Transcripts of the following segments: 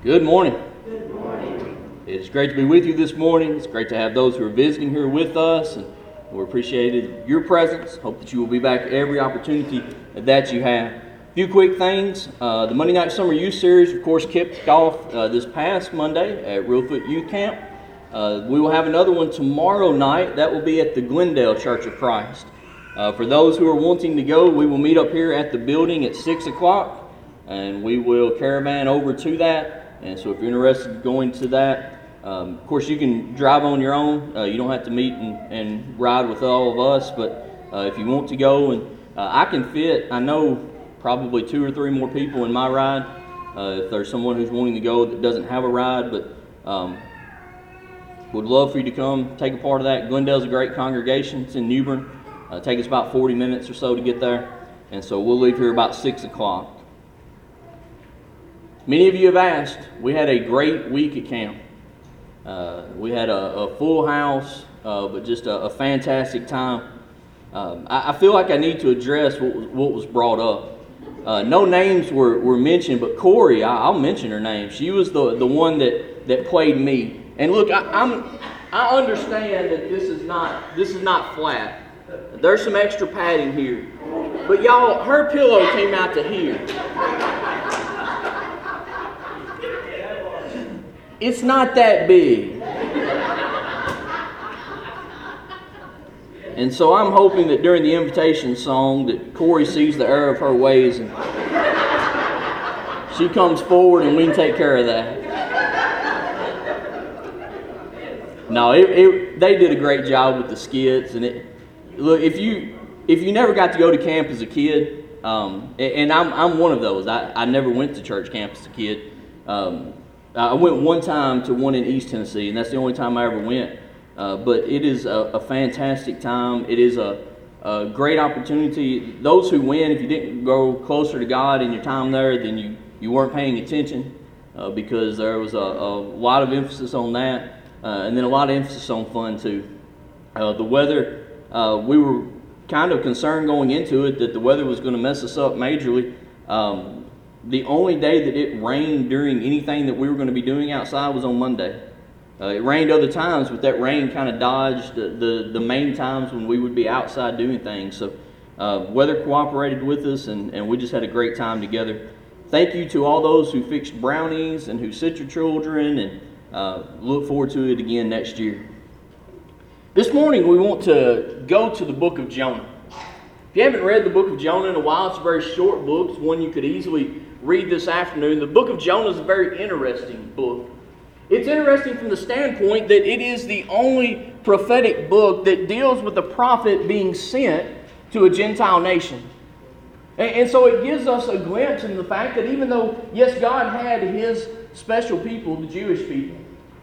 Good morning. Good morning. It's great to be with you this morning. It's great to have those who are visiting here with us, and we appreciated your presence. Hope that you will be back every opportunity that you have. A few quick things. The Monday Night Summer Youth Series, of course, kicked off this past Monday at Reelfoot Youth Camp. We will have another one tomorrow night. That will be at the Glendale Church of Christ. For those who are wanting to go, we will meet up here at the building at 6 o'clock, and we will caravan over to that. And so if you're interested in going to that, of course you can drive on your own. You don't have to meet and ride with all of us, but if you want to go, and I can fit, I know, probably 2 or 3 more people in my ride. If there's someone who's wanting to go that doesn't have a ride, but would love for you to come take a part of that. Glendale's a great congregation. It's in New Bern. Take us about 40 minutes or so to get there. And so we'll leave here about 6 o'clock. Many of you have asked. We had a great week at camp. We had a full house, but just a fantastic time. I feel like I need to address what was brought up. No names were mentioned, but Corey, I'll mention her name. She was the one that played me. And look, I understand that this is not flat. There's some extra padding here, but y'all, her pillow came out to here. It's not that big. And so I'm hoping that during the invitation song that Corey sees the error of her ways and she comes forward and we can take care of that. No, they did a great job with the skits. And look, if you never got to go to camp as a kid, and I'm one of those. I never went to church camp as a kid. I went one time to one in East Tennessee, and that's the only time I ever went. But it is a fantastic time. It is a great opportunity. Those who win, if you didn't go closer to God in your time there, then you weren't paying attention, because there was a lot of emphasis on that, and then a lot of emphasis on fun too. The weather, we were kind of concerned going into it that the weather was going to mess us up majorly. The only day that it rained during anything that we were going to be doing outside was on Monday. It rained other times, but that rain kind of dodged the main times when we would be outside doing things. So weather cooperated with us, and we just had a great time together. Thank you to all those who fixed brownies and who sit your children, and look forward to it again next year. This morning we want to go to the book of Jonah. If you haven't read the book of Jonah in a while, it's a very short book. It's one you could easily read this afternoon. The book of Jonah is a very interesting book. It's interesting from the standpoint that it is the only prophetic book that deals with a prophet being sent to a Gentile nation. And so it gives us a glimpse in the fact that even though, yes, God had His special people, the Jewish people,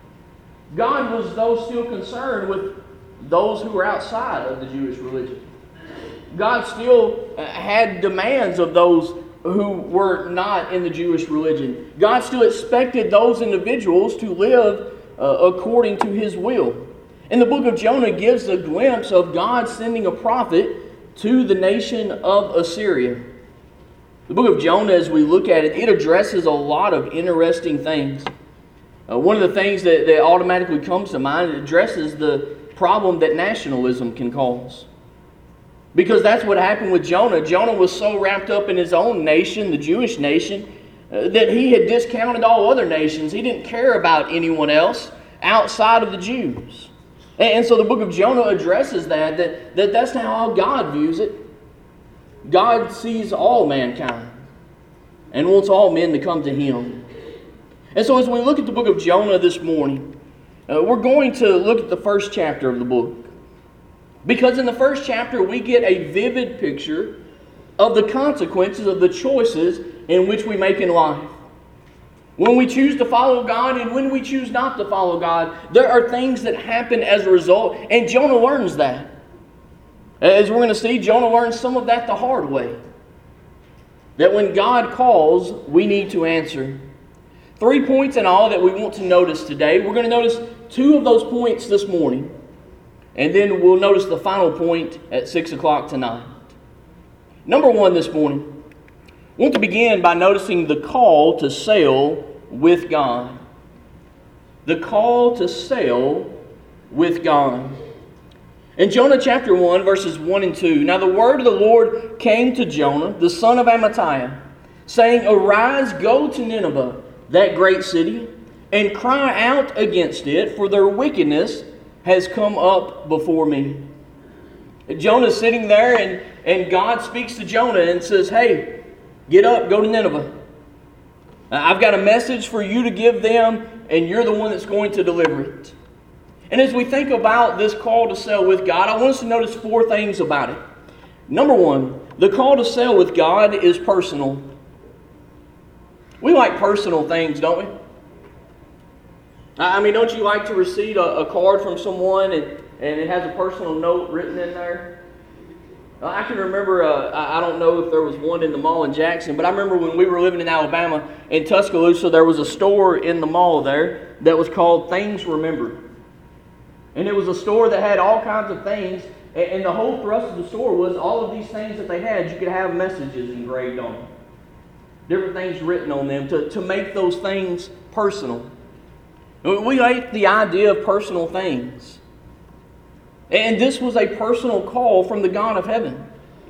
God was, though, still concerned with those who were outside of the Jewish religion. God still had demands of those who were not in the Jewish religion. God still expected those individuals to live according to His will. And the book of Jonah gives a glimpse of God sending a prophet to the nation of Assyria. The book of Jonah, as we look at it, it addresses a lot of interesting things. One of the things that automatically comes to mind, it addresses the problem that nationalism can cause. Because that's what happened with Jonah. Jonah was so wrapped up in his own nation, the Jewish nation, that he had discounted all other nations. He didn't care about anyone else outside of the Jews. And so the book of Jonah addresses that's not how God views it. God sees all mankind and wants all men to come to Him. And so as we look at the book of Jonah this morning, we're going to look at the first chapter of the book. Because in the first chapter, we get a vivid picture of the consequences of the choices in which we make in life. When we choose to follow God and when we choose not to follow God, there are things that happen as a result, and Jonah learns that. As we're going to see, Jonah learns some of that the hard way. That when God calls, we need to answer. 3 points in all that we want to notice today. We're going to notice 2 of those points this morning. And then we'll notice the final point at 6 o'clock tonight. Number 1 this morning, I want to begin by noticing the call to sail with God. The call to sail with God. In Jonah chapter 1, verses 1 and 2, Now the word of the Lord came to Jonah, the son of Amittai, saying, Arise, go to Nineveh, that great city, and cry out against it, for their wickedness has come up before me. Jonah's sitting there, and God speaks to Jonah and says, Hey, get up, go to Nineveh. I've got a message for you to give them, and you're the one that's going to deliver it. And as we think about this call to sail with God, I want us to notice 4 things about it. Number 1, the call to sail with God is personal. We like personal things, don't we? I mean, don't you like to receive a card from someone and it has a personal note written in there? I can remember, I don't know if there was one in the mall in Jackson, but I remember when we were living in Alabama, in Tuscaloosa, there was a store in the mall there that was called Things Remembered. And it was a store that had all kinds of things, and the whole thrust of the store was all of these things that they had, you could have messages engraved on them. Different things written on them to make those things personal. We like the idea of personal things. And this was a personal call from the God of heaven.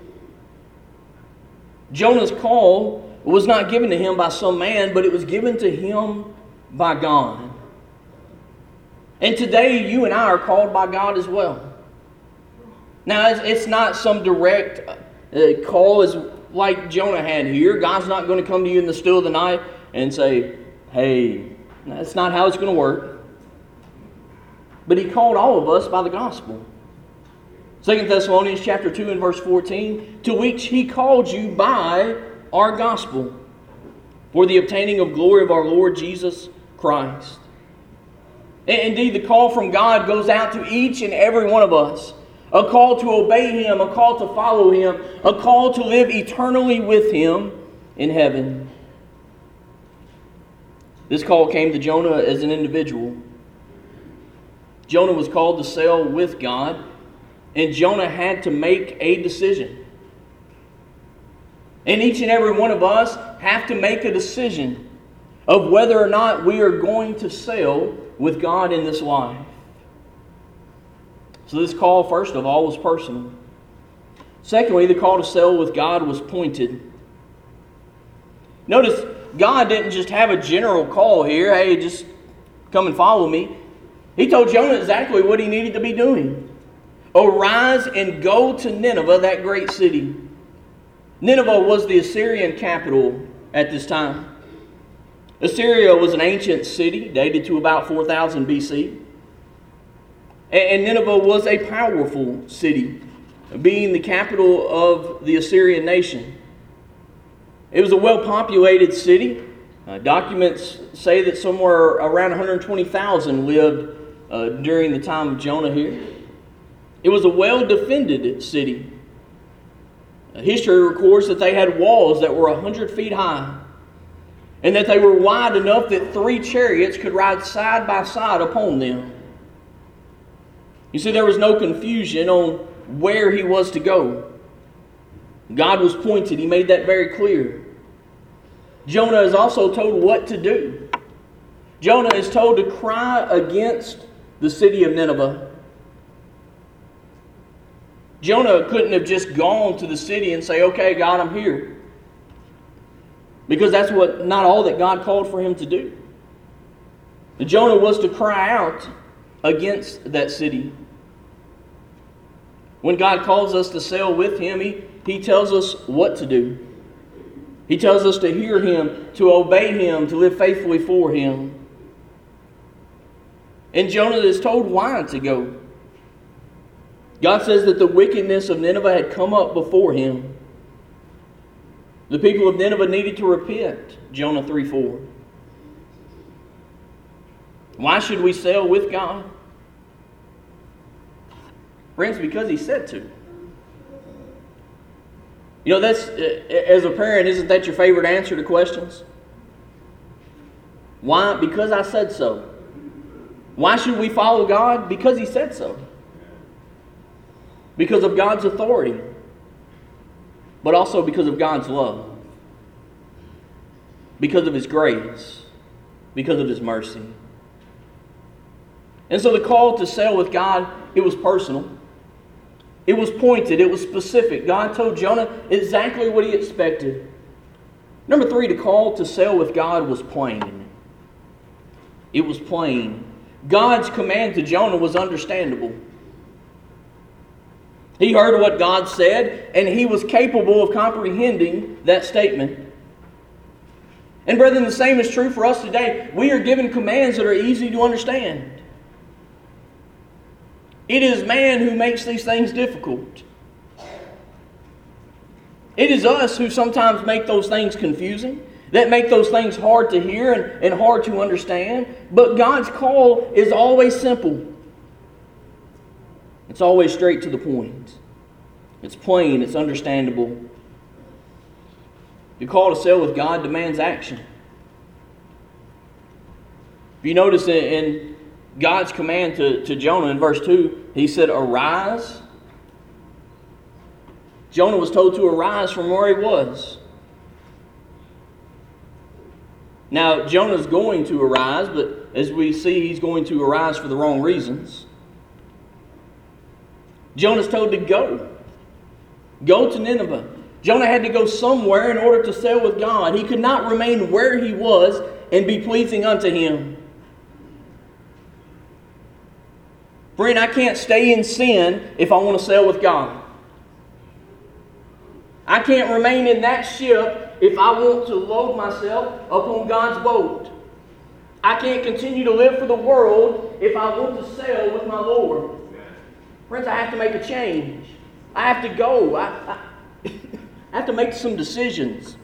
Jonah's call was not given to him by some man, but it was given to him by God. And today, you and I are called by God as well. Now, it's not some direct call as like Jonah had here. God's not going to come to you in the still of the night and say, Hey, that's not how it's going to work. But He called all of us by the gospel. 2 Thessalonians chapter 2 and verse 14, to which He called you by our gospel, for the obtaining of glory of our Lord Jesus Christ. Indeed, the call from God goes out to each and every one of us. A call to obey Him, a call to follow Him, a call to live eternally with Him in heaven. This call came to Jonah as an individual. Jonah was called to sail with God, and Jonah had to make a decision. And each and every one of us have to make a decision of whether or not we are going to sail with God in this life. So this call, first of all, was personal. Secondly, the call to sail with God was pointed. Notice, God didn't just have a general call here, hey, just come and follow me. He told Jonah exactly what he needed to be doing. Arise and go to Nineveh, that great city. Nineveh was the Assyrian capital at this time. Assyria was an ancient city, dated to about 4000 BC. And Nineveh was a powerful city, being the capital of the Assyrian nation. It was a well-populated city. Documents say that somewhere around 120,000 lived during the time of Jonah here. It was a well-defended city. History records that they had walls that were 100 feet high, and that they were wide enough that 3 chariots could ride side by side upon them. You see, there was no confusion on where he was to go. God was pointed. He made that very clear. Jonah is also told what to do. Jonah is told to cry against the city of Nineveh. Jonah couldn't have just gone to the city and say, okay, God, I'm here. Because that's not all that God called for him to do. Jonah was to cry out against that city. When God calls us to sail with Him, He tells us what to do. He tells us to hear Him, to obey Him, to live faithfully for Him. And Jonah is told why to go. God says that the wickedness of Nineveh had come up before him. The people of Nineveh needed to repent, Jonah 3:4. Why should we sail with God? Friends, because He said to. You know, that's, as a parent, isn't that your favorite answer to questions? Why? Because I said so. Why should we follow God? Because He said so. Because of God's authority. But also because of God's love. Because of His grace. because of His mercy. And so the call to sail with God, it was personal. It was pointed. It was specific. God told Jonah exactly what He expected. Number 3, the call to sail with God was plain. It was plain. God's command to Jonah was understandable. He heard what God said, and he was capable of comprehending that statement. And brethren, the same is true for us today. We are given commands that are easy to understand. It is man who makes these things difficult. It is us who sometimes make those things confusing, that make those things hard to hear and hard to understand. But God's call is always simple. It's always straight to the point. It's plain, it's understandable. The call to sail with God demands action. If you notice in God's command to Jonah in verse 2, He said, "Arise." Jonah was told to arise from where he was. Now, Jonah's going to arise, but as we see, he's going to arise for the wrong reasons. Jonah's told to go. Go to Nineveh. Jonah had to go somewhere in order to sail with God. He could not remain where he was and be pleasing unto Him. Friend, I can't stay in sin if I want to sail with God. I can't remain in that ship if I want to load myself upon God's boat. I can't continue to live for the world if I want to sail with my Lord. Friends, I have to make a change. I have to go. I have to make some decisions.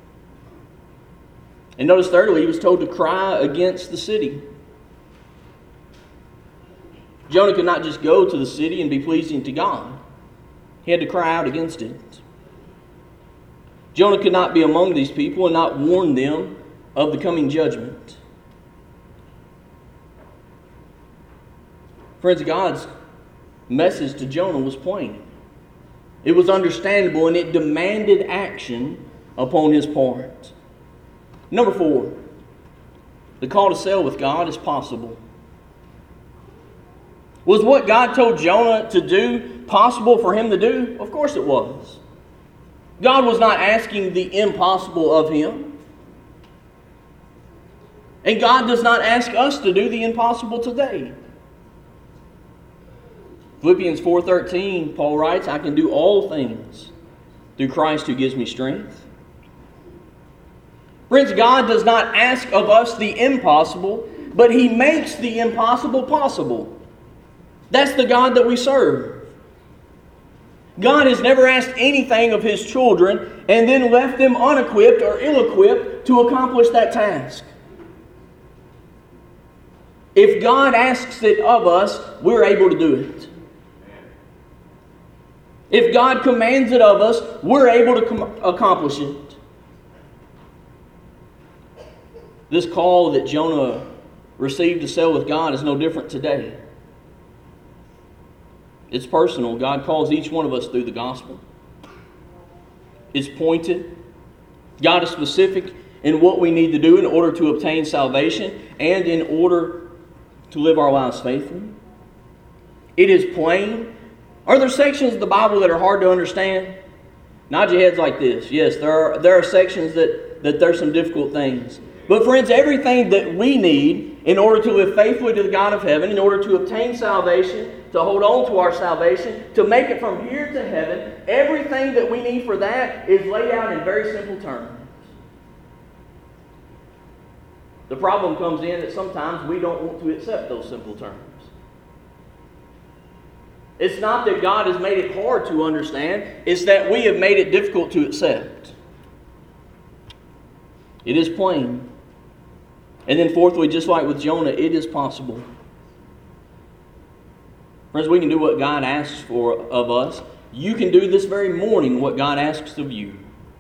And notice thirdly, he was told to cry against the city. Jonah could not just go to the city and be pleasing to God. He had to cry out against it. Jonah could not be among these people and not warn them of the coming judgment. Friends, God's message to Jonah was plain. It was understandable, and it demanded action upon his part. Number 4, the call to sail with God is possible. Was what God told Jonah to do possible for him to do? Of course it was. God was not asking the impossible of him. And God does not ask us to do the impossible today. Philippians 4:13, Paul writes, "I can do all things through Christ who gives me strength." Friends, God does not ask of us the impossible, but He makes the impossible possible. That's the God that we serve. God has never asked anything of His children and then left them unequipped or ill-equipped to accomplish that task. If God asks it of us, we're able to do it. If God commands it of us, we're able to accomplish it. This call that Jonah received to sail with God is no different today. It's personal. God calls each one of us through the gospel. It's pointed. God is specific in what we need to do in order to obtain salvation and in order to live our lives faithfully. It is plain. Are there sections of the Bible that are hard to understand? Nod your heads like this. Yes, there are sections that there's some difficult things. But friends, everything that we need in order to live faithfully to the God of heaven, in order to obtain salvation, to hold on to our salvation, to make it from here to heaven, everything that we need for that is laid out in very simple terms. The problem comes in that sometimes we don't want to accept those simple terms. It's not that God has made it hard to understand, it's that we have made it difficult to accept. It is plain. And then fourthly, just like with Jonah, it is possible. Friends, we can do what God asks of us. You can do this very morning what God asks of you.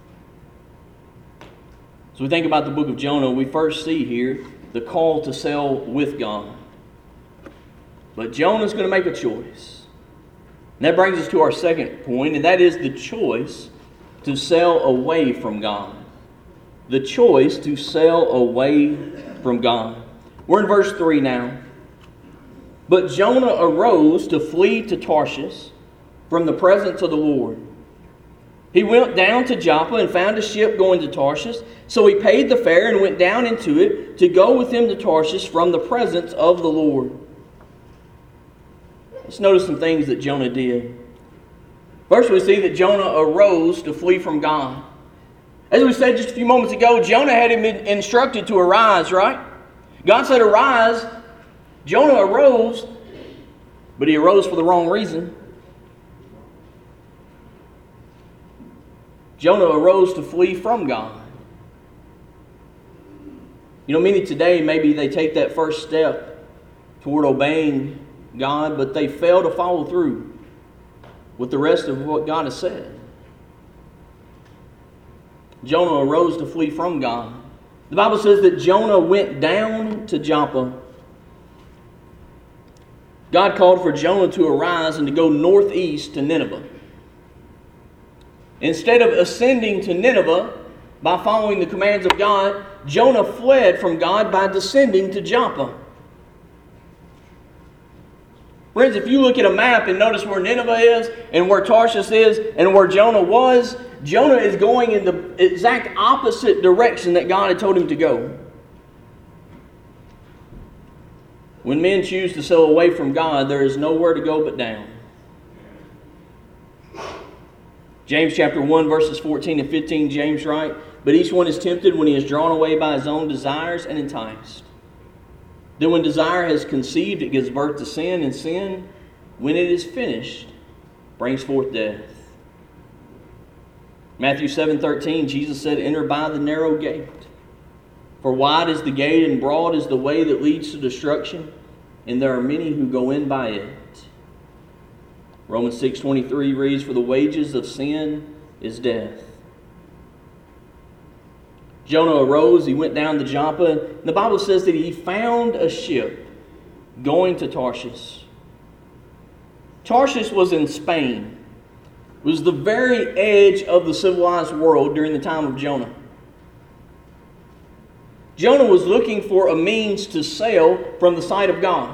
So we think about the book of Jonah, we first see here the call to sail with God. But Jonah's going to make a choice. And that brings us to our second point, and that is the choice to sail away from God. the choice to sail away from God. We're in verse 3 now. But Jonah arose to flee to Tarshish from the presence of the Lord. He went down to Joppa and found a ship going to Tarshish. So he paid the fare and went down into it to go with him to Tarshish from the presence of the Lord. Let's notice some things that Jonah did. First, we see that Jonah arose to flee from God. As we said just a few moments ago, Jonah had him instructed to arise, right? God said, arise. Jonah arose, but he arose for the wrong reason. Jonah arose to flee from God. You know, many today, maybe they take that first step toward obeying God, but they fail to follow through with the rest of what God has said. Jonah arose to flee from God. The Bible says that Jonah went down to Joppa. God called for Jonah to arise and to go northeast to Nineveh. Instead of ascending to Nineveh by following the commands of God, Jonah fled from God by descending to Joppa. Friends, if you look at a map and notice where Nineveh is and where Tarshish is and where Jonah was, Jonah is going in the exact opposite direction that God had told him to go. When men choose to sail away from God, there is nowhere to go but down. James chapter 1 verses 14 and 15, James writes, but each one is tempted when he is drawn away by his own desires and enticed. Then when desire has conceived, it gives birth to sin, and sin, when it is finished, brings forth death. Matthew 7:13, Jesus said, enter by the narrow gate. For wide is the gate and broad is the way that leads to destruction, and there are many who go in by it. Romans 6:23 reads, for the wages of sin is death. Jonah arose, he went down to Joppa. And the Bible says that he found a ship going to Tarshish. Tarshish was in Spain. It was the very edge of the civilized world during the time of Jonah. Jonah was looking for a means to sail from the sight of God.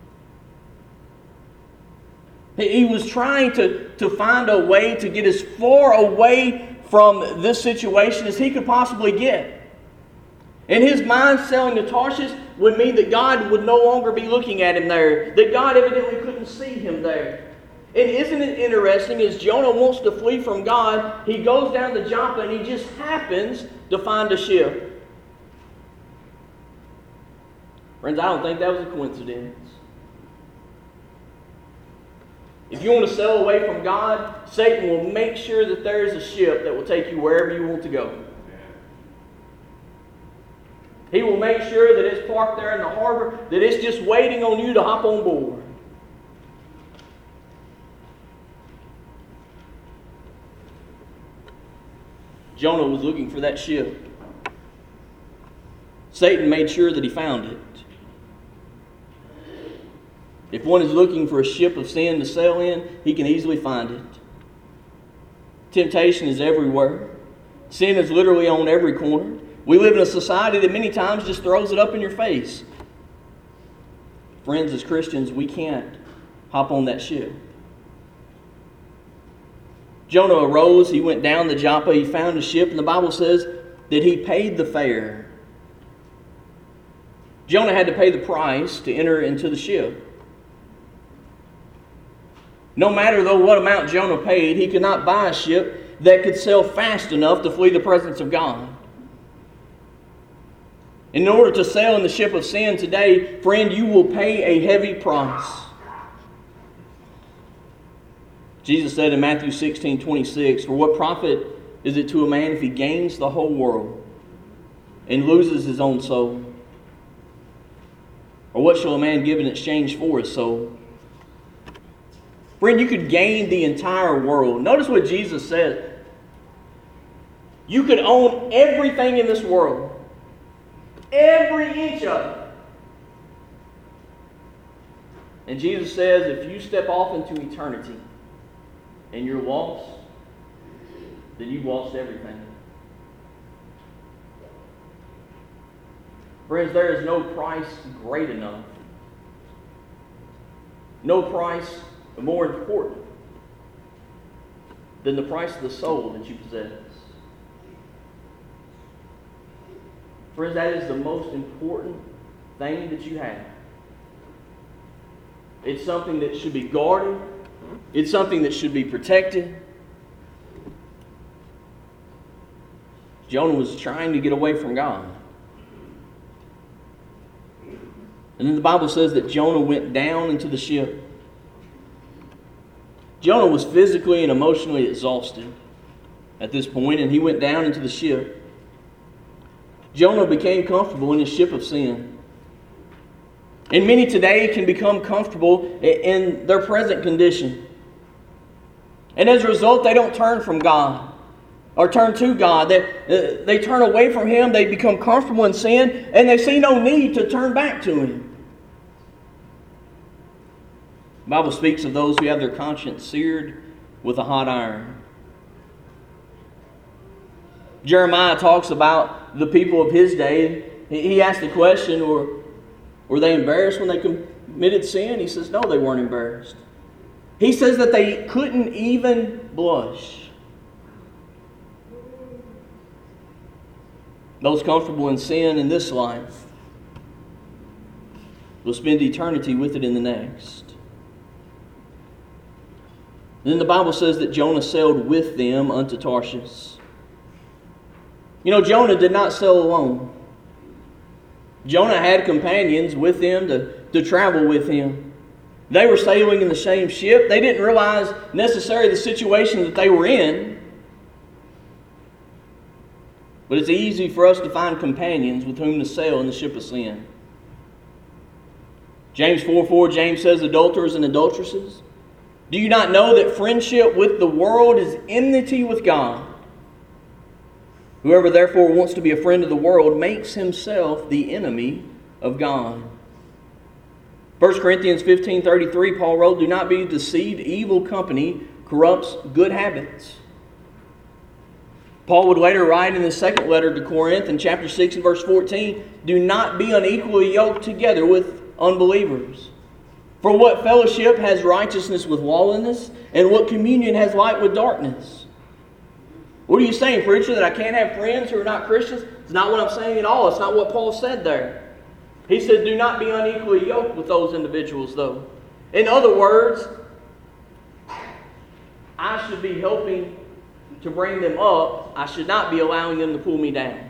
He was trying to find a way to get as far away from this situation as he could possibly get. In his mind, sailing to Tarshish would mean that God would no longer be looking at him there, that God evidently couldn't see him there. And isn't it interesting, as Jonah wants to flee from God, he goes down to Joppa and he just happens to find a ship. Friends, I don't think that was a coincidence. If you want to sail away from God, Satan will make sure that there is a ship that will take you wherever you want to go. He will make sure that it's parked there in the harbor, that it's just waiting on you to hop on board. Jonah was looking for that ship. Satan made sure that he found it. If one is looking for a ship of sin to sail in, he can easily find it. Temptation is everywhere. Sin is literally on every corner. We live in a society that many times just throws it up in your face. Friends, as Christians, we can't hop on that ship. Jonah arose, he went down to Joppa, he found a ship, and the Bible says that he paid the fare. Jonah had to pay the price to enter into the ship. No matter though what amount Jonah paid, he could not buy a ship that could sail fast enough to flee the presence of God. In order to sail in the ship of sin today, friend, you will pay a heavy price. Jesus said in Matthew 16:26, for what profit is it to a man if he gains the whole world and loses his own soul? Or what shall a man give in exchange for his soul? Friend, you could gain the entire world. Notice what Jesus said. You could own everything in this world. Every inch of it. And Jesus says, if you step off into eternity and you're lost, then you've lost everything. Friends, there is no price great enough. No price more important than the price of the soul that you possess. Friends, that is the most important thing that you have. It's something that should be guarded. It's something that should be protected. Jonah was trying to get away from God. And then the Bible says that Jonah went down into the ship. Jonah was physically and emotionally exhausted at this point, and he went down into the ship. Jonah became comfortable in his ship of sin. And many today can become comfortable in their present condition. And as a result, they don't turn from God or turn to God. They turn away from Him, they become comfortable in sin, and they see no need to turn back to Him. The Bible speaks of those who have their conscience seared with a hot iron. Jeremiah talks about the people of his day. He asked the question, were they embarrassed when they committed sin? He says, no, they weren't embarrassed. He says that they couldn't even blush. Those comfortable in sin in this life will spend eternity with it in the next. Then the Bible says that Jonah sailed with them unto Tarshish. You know, Jonah did not sail alone. Jonah had companions with him to travel with him. They were sailing in the same ship. They didn't realize necessarily the situation that they were in. But it's easy for us to find companions with whom to sail in the ship of sin. James 4:4, James says, adulterers and adulteresses, do you not know that friendship with the world is enmity with God? Whoever therefore wants to be a friend of the world makes himself the enemy of God. 1 Corinthians 15:33, Paul wrote, do not be deceived, evil company corrupts good habits. Paul would later write in his second letter to Corinth in chapter 6 and verse 14, do not be unequally yoked together with unbelievers. For what fellowship has righteousness with lawlessness, and what communion has light with darkness? What are you saying, preacher, that I can't have friends who are not Christians? It's not what I'm saying at all. It's not what Paul said there. He said, do not be unequally yoked with those individuals, though. In other words, I should be helping to bring them up. I should not be allowing them to pull me down.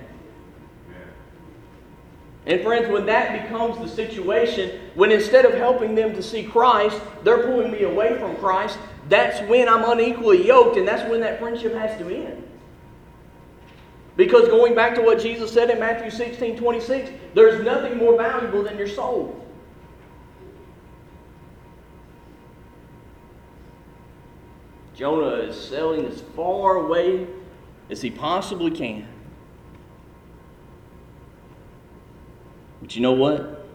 And friends, when that becomes the situation, when instead of helping them to see Christ, they're pulling me away from Christ, that's when I'm unequally yoked, and that's when that friendship has to end. Because going back to what Jesus said in Matthew 16:26, there's nothing more valuable than your soul. Jonah is sailing as far away as he possibly can. But you know what?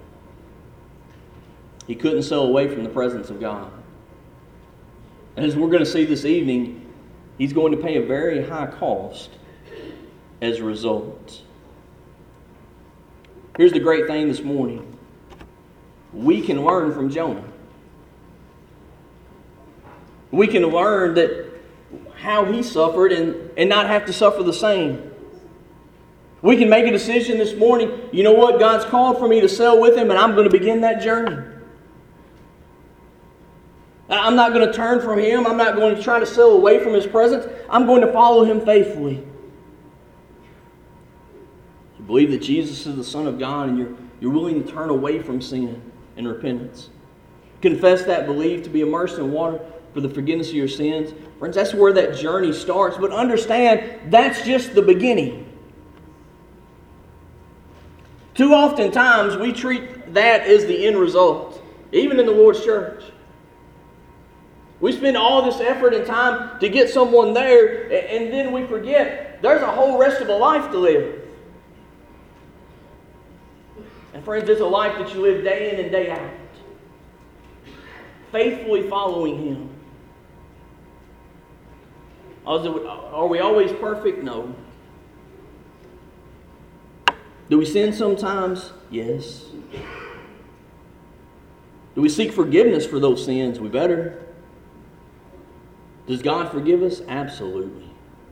He couldn't sail away from the presence of God. And as we're going to see this evening, he's going to pay a very high cost as a result. Here's the great thing this morning. We can learn from Jonah. We can learn that how he suffered and not have to suffer the same. We can make a decision this morning, you know what, God's called for me to sail with Him, and I'm going to begin that journey. I'm not going to turn from Him. I'm not going to try to sail away from His presence. I'm going to follow Him faithfully. You believe that Jesus is the Son of God, and you're willing to turn away from sin and repentance. Confess that belief, to be immersed in water for the forgiveness of your sins. Friends, that's where that journey starts. But understand, that's just the beginning. Too often times we treat that as the end result, even in the Lord's church. We spend all this effort and time to get someone there, and then we forget there's a whole rest of a life to live. And friends, there's a life that you live day in and day out, faithfully following Him. Are we always perfect? No. Do we sin sometimes? Yes. Do we seek forgiveness for those sins? We better. Does God forgive us? Absolutely.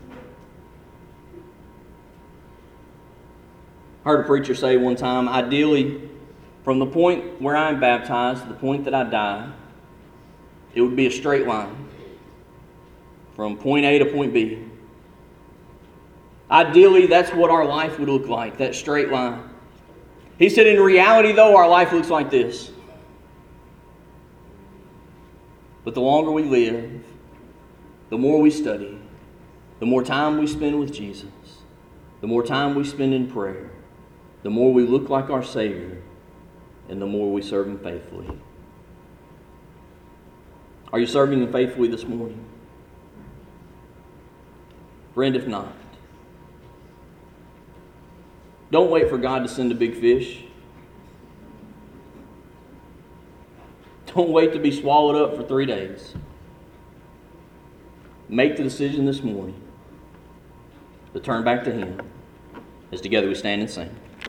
I heard a preacher say one time, ideally, from the point where I'm baptized to the point that I die, it would be a straight line from point A to point B. Ideally, that's what our life would look like, that straight line. He said, in reality, though, our life looks like this. But the longer we live, the more we study, the more time we spend with Jesus, the more time we spend in prayer, the more we look like our Savior, and the more we serve Him faithfully. Are you serving Him faithfully this morning? Friend, if not, don't wait for God to send a big fish. Don't wait to be swallowed up for 3 days. Make the decision this morning to turn back to Him as together we stand and sing.